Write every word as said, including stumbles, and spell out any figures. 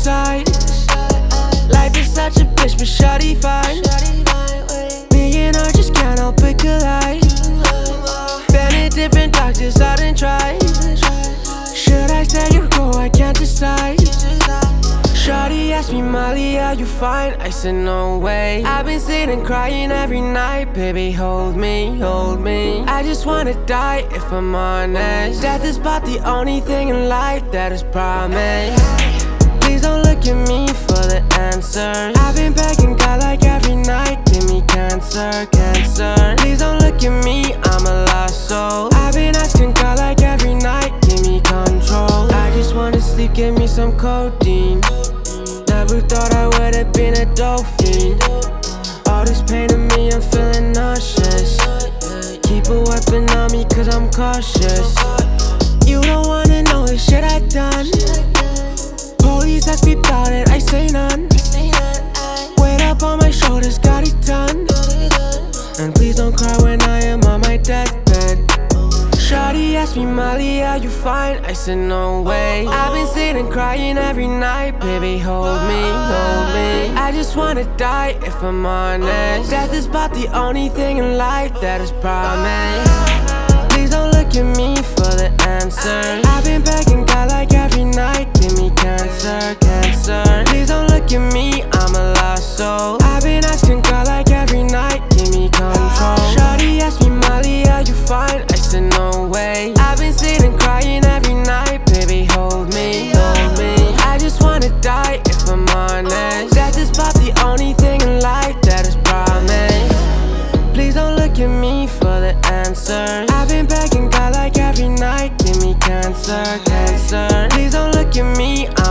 side. Life is such a bitch, but shawty fine. Me and her just can't help but collide. Been at different doctors, I done tried. Should I stay or go? I can't decide. Shawty asked me, Molly, are you fine? I said, no way. I've been sitting crying every night. Baby, hold me, hold me. I just wanna die if I'm honest. Death is about the only thing in life that is promised. Please don't look at me for the answers. I've been begging God like every night, give me cancer, cancer. Please don't look at me, I'm a lost soul. I've been asking God like every night, give me control. I just wanna sleep, give me some codeine. Never thought I would've been a dope fiend. All this pain in me, I'm feeling nauseous. Keep a weapon on me cause I'm cautious. You don't wanna know the shit I done. Police ask me about it, I say none. Weight up on my shoulders, got it done. And please don't cry when I am on my deathbed. Shawty asked me, Molly, are you fine? I said, no way. I've been sitting crying every night. Baby, hold me, hold me. I just wanna die if I'm honest. Death is about the only thing in life that is promised. Please don't look at me for the answer. I've been begging God like every night, give me cancer, cancer. Please don't look at me, I'm a lost soul. I've been asking God like every night, give me control. Shawty asked me, Molly, are you fine? I said, no way. I've been sitting crying every night. Baby, hold me, hold me. I just wanna die if I'm honest. Death is about the only thing in life that is promised. Please don't look at me for the answers. I've been begging God like every night, give me cancer, cancer. Please don't look at me, I'm